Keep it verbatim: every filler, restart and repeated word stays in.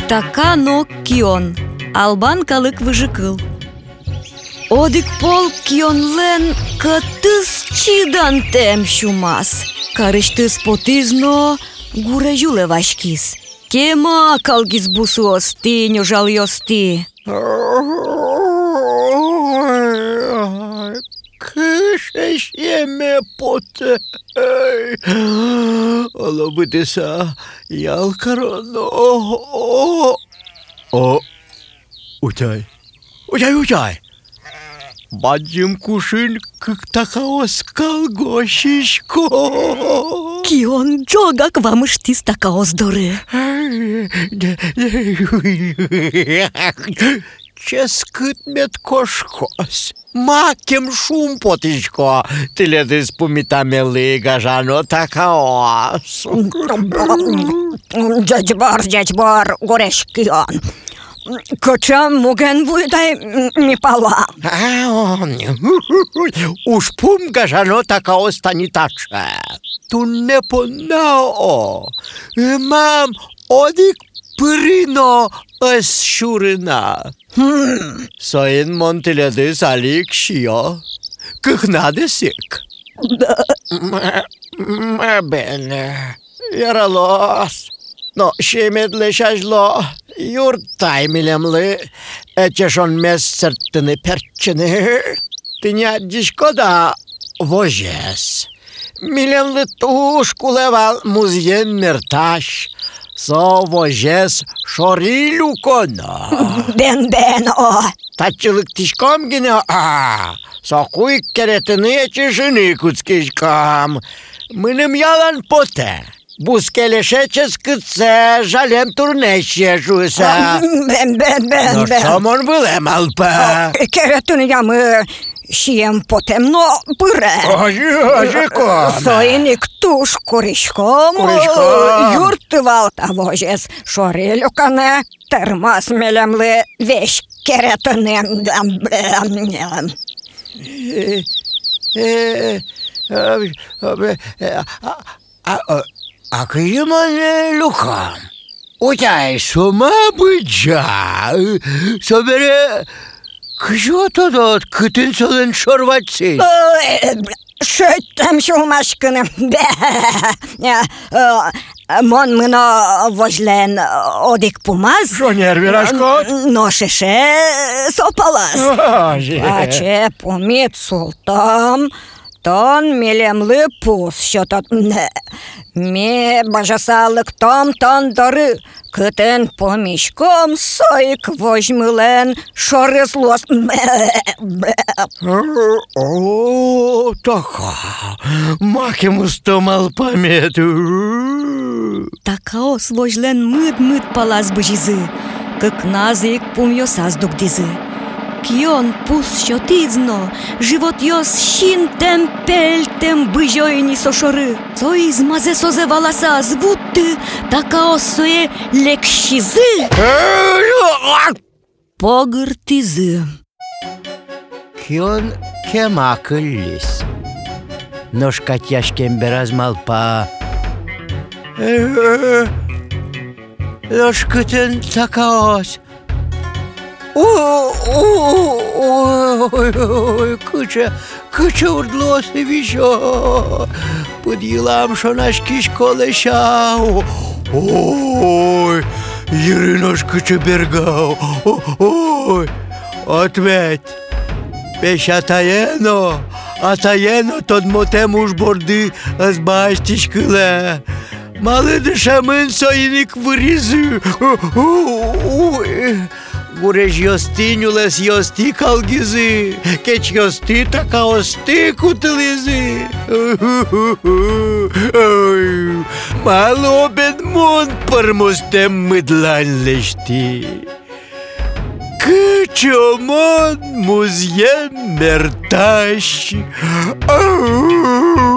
Такано Кион, албан калык выжыкыл. Одик пол Кионлен катыс чидан тем шумас. Карыштыс потызно гурежуле вашкис. Кема калгис бусу ости, нёжал йости. Кышешеме поте. Олобытыса ялкароно. О, утай, утай, утай. Баджим кушин как такаос калгошишко. Кион джогак вам штис такаос доры. Ческыт мет кошкос. Макем шум потичко. Теледис пумитамели гажано такаос. Джаджбар, джаджбар, гореш Кион. Кочам муген вуйтай не пала. Уж пум гажано такаос станитаче. Tu ne ponao. Mam odik pârino ăsșurâna. Hmm. Soin montele de salic și eu. Câhna de sic. Mă bine. Era los. No, și medle și-aș lo. Iurtai milem-le. Eceșon mes sărtâne percene. Tine discoda vojes. Milem le tușculeval muzien mertaș. Să vojes șorilu cono. Ben, ben, o. Tacılık tişkom gine a. Să cui keretine ceșinicuț chișcam. Mânem yalan pote. Buskele șeces cât se jalem turneșe jusa. Ben, ben, ben, no, ben. No șomon vâlem alpa. Keretine jam și em potem no pâre. Oji, oji, com. Soinic tuș curișcom. Curișcom. Jurtval vojes șorilucane. Termas milem le veș keretine. A că e mă lucam. Uite, să mă băgea. Să bere că eu tot cât înțeleg șorvații. Șöttem șumașcână. Mon mână vojlen odik pumaz. Що нерві рашкот? Ношеше сопалас. Аче поміт султам. Тон мілем липус, що то ме бажасалык том тон доры. Кытен помішком сойк вожмылен шорызлос. О, така. Макем устомал пам'яту. Такаос вожлен мыд-мыд палас быжизы. Как назик пум йосаз дугдизы. Кион пус щотизно, живот йос шинтем пельтем быжойни сошоры. Цой змазе созе валаса звутты, такаос сое лекшизы. Погыртизы. Кион кема кыллис. Ношкат яшкем бераз малпа. Ношкытын такаос. Ой, кыча, кыча урдлосы вишо. Подъелам шонашки школеша. Ой, Irinos кыча бергау. Ой, ответь. Пеш атаено, атаено тот мотем уж борды азбаштишкыле. Malı dışamın soyinik vırızı. Gureș iostiniules iosti calghizi. Keci iosti taka osti cutilizi. Malo bedmon părmostem mâdlanlești. Căci omon muziem mertași.